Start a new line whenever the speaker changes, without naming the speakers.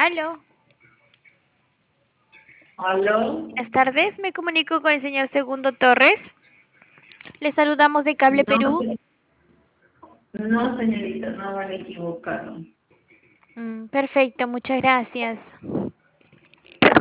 Aló,
¿Aló?
buenas tardes, me comunico con el señor Segundo Torres. Le saludamos de Cable
No,
Perú.
no, señorita, no van equivocaron.
Perfecto, muchas gracias.